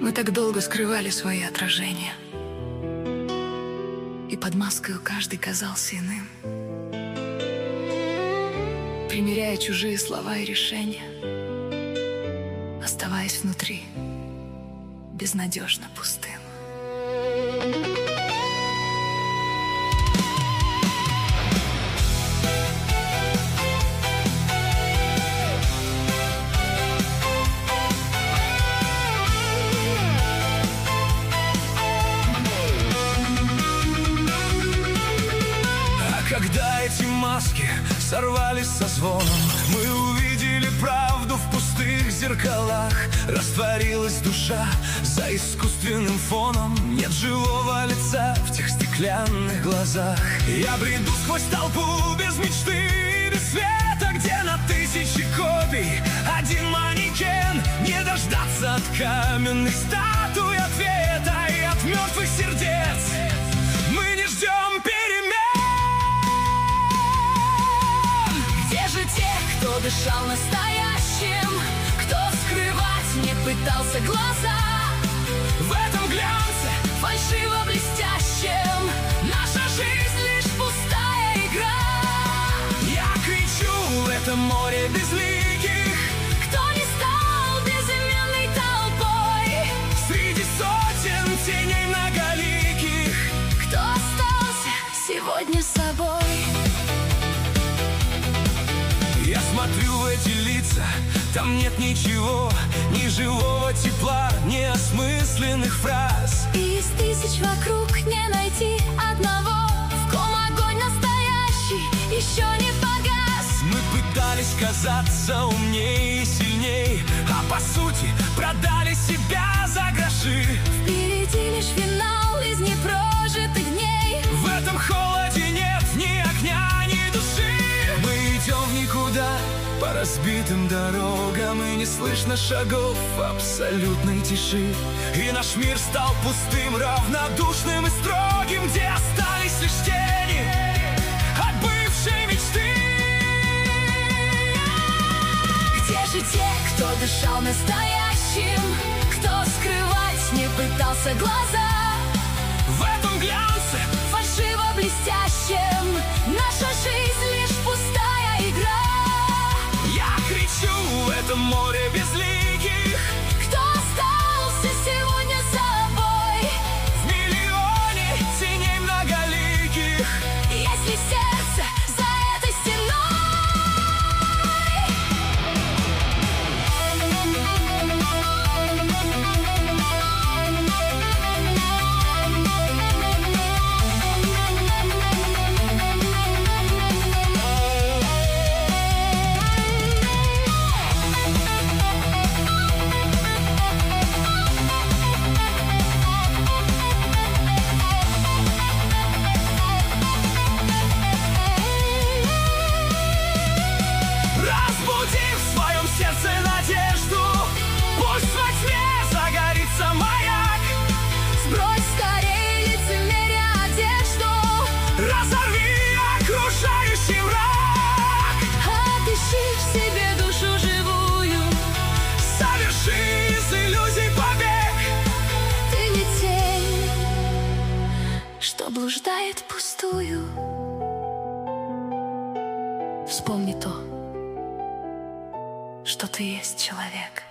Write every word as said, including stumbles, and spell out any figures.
Мы так долго скрывали свои отражения, и под маской каждый казался иным, примеряя чужие слова и решения, оставаясь внутри безнадежно пустым. Когда эти маски сорвались со звоном, мы увидели правду в пустых зеркалах. Растворилась душа за искусственным фоном. Нет живого лица в тех стеклянных глазах. Я бреду сквозь толпу без мечты и без света, где на тысячи копий один манекен. Не дождаться от каменных статуй ответа и от мертвых сердец. Мы не ждем перемен. Кто дышал настоящим, кто скрывать не пытался глаза. В этом глянце фальшиво-блестящем наша жизнь лишь пустая игра. Я кричу в этом море безликих, кто не стал безыменной толпой. Среди сотен теней многоликих, кто остался сегодня собой. Я смотрю в эти лица, там нет ничего, ни живого тепла, ни осмысленных фраз. И из тысяч вокруг не найти одного, в ком огонь настоящий еще не погас. Мы пытались казаться умнее и сильней, а по сути продали себя за гроши. Впереди лишь финал из непрожитых дней. В этом холоде нет ни огня, ни души. Мы идем в никуда по разбитым дорогам, и не слышно шагов абсолютной тиши. И наш мир стал пустым, равнодушным и строгим, где остались лишь тени от бывшей мечты. Где же те, кто дышал настоящим, кто скрывать не пытался глаза? В этом глянце фальшиво-блестящем наша жизнь лишь пустая игра. Я кричу в этом море безликих, кто остался сегодня собой. в миллионе теней многоликих. Если сердце за этой блуждает впустую. Вспомни то, что ты есть человек.